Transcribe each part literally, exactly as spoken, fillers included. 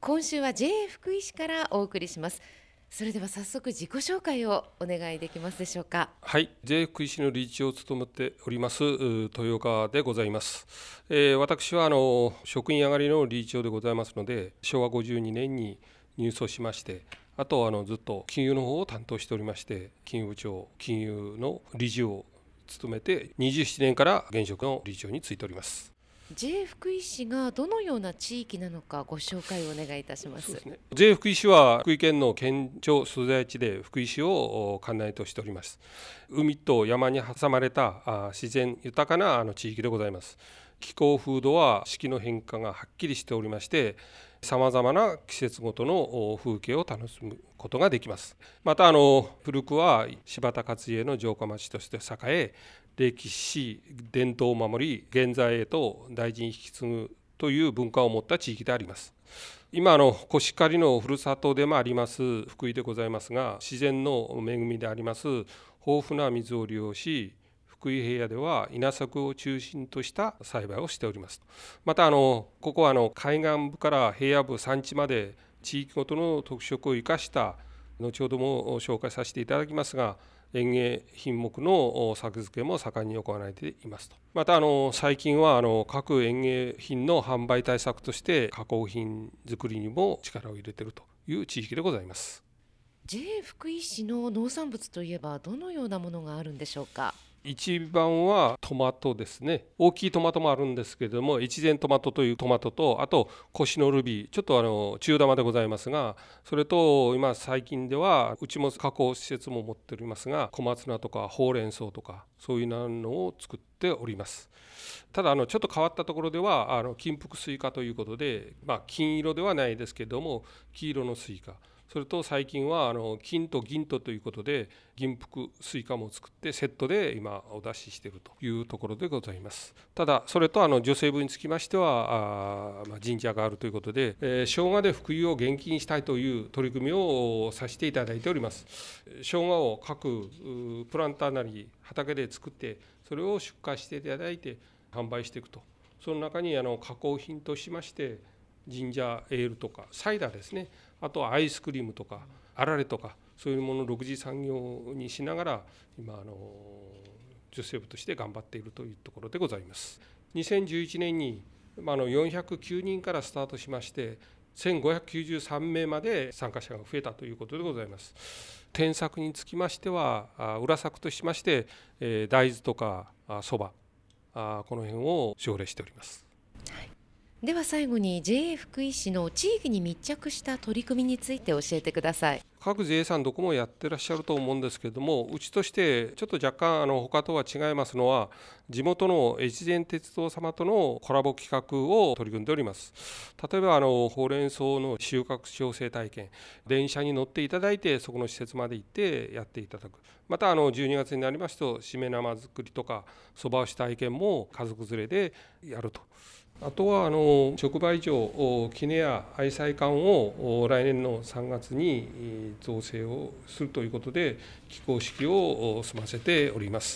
今週は ジェー 福井市からお送りします。それでは早速自己紹介をお願いできますでしょうか。 はい、ジェー 福井市の理事長を務めております豊川でございます。えー、私はあの職員上がりの理事長でございますので、しょうわごじゅうにねんに入村しまして、あとあのずっと金融の方を担当しておりまして、金融部長、金融の理事を務めてにじゅうななねんから現職の理事長に就いております。 ジェー 福井市がどのような地域なのかご紹介をお願いいたします。 そうですね、ジェー 福井市は福井県の県庁所在地で福井市を管内としております。海と山に挟まれた自然豊かな地域でございます。気候風土は四季の変化がはっきりしておりまして、さまざまな季節ごとの風景を楽しむことができます。またあの古くは柴田勝家の城下町として栄え、歴史伝統を守り現在へと大事に引き継ぐという文化を持った地域であります。今あのコシヒカリのふるさとでもあります福井でございますが、自然の恵みであります豊富な水を利用し、福井平野では稲作を中心とした栽培をしております。またあのここはあの海岸部から平野部山地まで地域ごとの特色を生かした、後ほども紹介させていただきますが、園芸品目の作付けも盛んに行われていますと。またあの最近はあの各園芸品の販売対策として加工品作りにも力を入れているという地域でございます。 ジェー 福井市の農産物といえばどのようなものがあるんでしょうか。 一番はトマトですね。大きいトマトもあるんですけれども、越前トマトというトマトと、あとコシノルビー、ちょっとあの中玉でございますが、それと今最近ではうちも加工施設も持っておりますが、小松菜とかほうれん草とかそういうのを作っております。ただあのちょっと変わったところではあの金福スイカということで、まあ、金色ではないですけれども黄色のスイカ、それと最近はあの金と銀とということで銀福スイカも作ってセットで今お出ししているというところでございます。ただそれとあの女性部につきましてはあ、まあ、神社があるということで、えー、生姜で福井を元気にしたいという取り組みをさせていただいております。生姜を各プランターなり畑で作って、それを出荷していただいて販売していくと。その中にあの加工品としましてジンジャーエールとかサイダーですね、あとはアイスクリームとかあられとかそういうものをろく次産業にしながら今あの女性部として頑張っているというところでございます。にせんじゅういちねんにあのよんひゃくきゅうにんからスタートしましてせんごひゃくきゅうじゅうさんめいまで参加者が増えたということでございます。添削につきましては裏作としまして大豆とかそば、この辺を奨励しております。 はい、では最後に ジェー 福井市の地域に密着した取り組みについて教えてください。 各 ジェー さんどこもやってらっしゃると思うんですけれども、うちとしてちょっと若干あの他とは違いますのは、地元の越前鉄道様とのコラボ企画を取り組んでおります。例えばあのほうれん草の収穫調整体験、電車に乗っていただいてそこの施設まで行ってやっていただく。またあのじゅうにがつになりますとしめ縄作りとかそば打ち体験も家族連れでやると。あとはあの直売所キネや愛妻館を来年のさんがつに造成をするということで起工式を済ませております。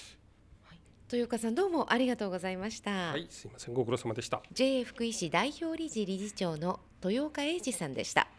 はい、豊岡さんどうもありがとうございました。 はい、すいません、ご苦労様でした。 ジェー 福井市代表理事理事長の豊岡英二さんでした。